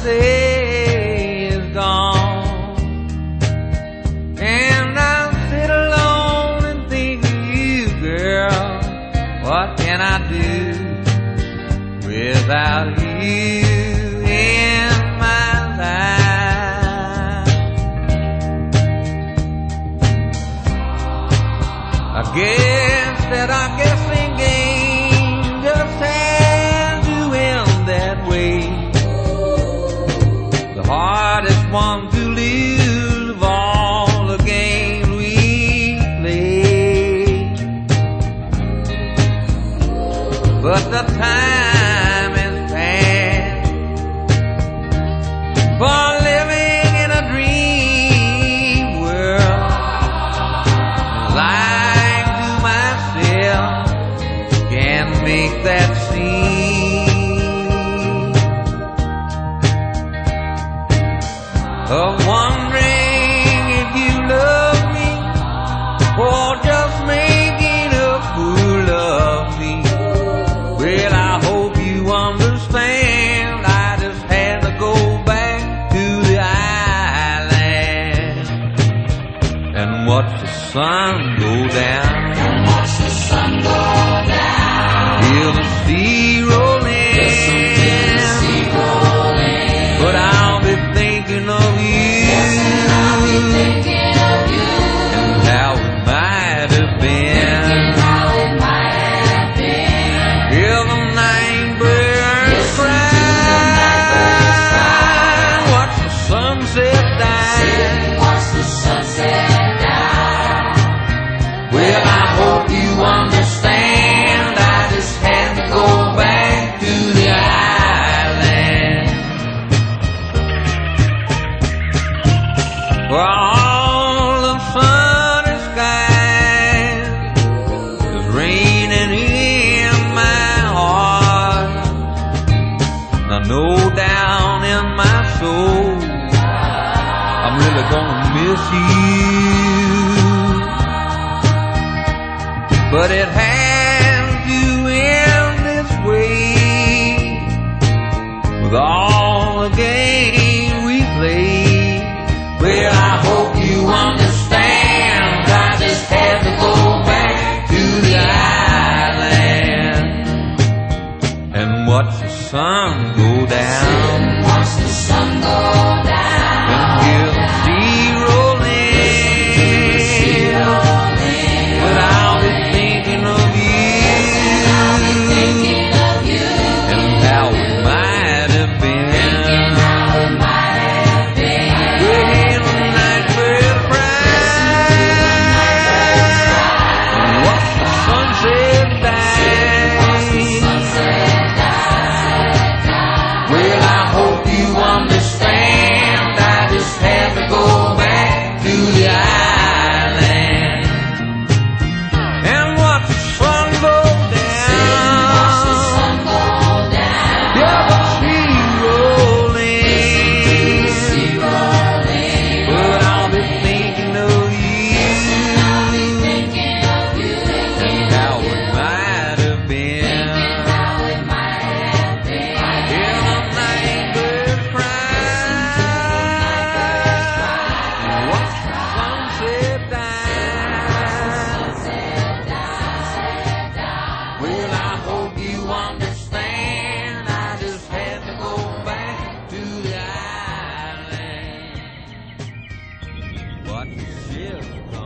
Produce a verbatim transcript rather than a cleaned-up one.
day is gone, and I sit alone and think of you, girl. What can I do without you in my life? I guess that our guessing game just had to end that way. The hardest one to lose of all the games we played. But the time has passed for living in a dream world. Lying to myself can make that seem of wondering if you love me or just making a fool of me. Well, I hope you understand. I just had to go back to the island and watch the sun go down. And watch the sun go down. Feel the sea rolling. Listen to the sea rolling. But I'll be thinking of you. Yes, and I'll be thinking of you. And how it might have been. Thinking how it might have been. Hear the night birds Listen cry. to the night birds cry. Watch the sunset die. Watch the sunset die. Well, I hope you understand. I just had to go back to the island. For all the sunny skies is raining in my heart. And I know down in my soul I'm really gonna miss you. But it has to end this way with all the games we played. Well, I hope you understand. I just had to go back to the island and watch the sun go down. Watch the sun go down. And hear the sea rolling. Sea rolling. But I'll be thinking of Thinking you of you. and how it might have been. Thinking how it might have been. When the night bird cries and watch the sunset Watch the die. sunset die. Well, I hope you understand. I just had to go back to the island and watch the sun go Watch the down. sun go down. Yeah, the sea rolling. Sea rolling. But I'll be thinking of I'll be you thinking of you. and how it might have been. How it might have been. Hear the night birds cry and watch the sunset die. Well, I hope you understand. I just had to go back to the island. Watch the ships come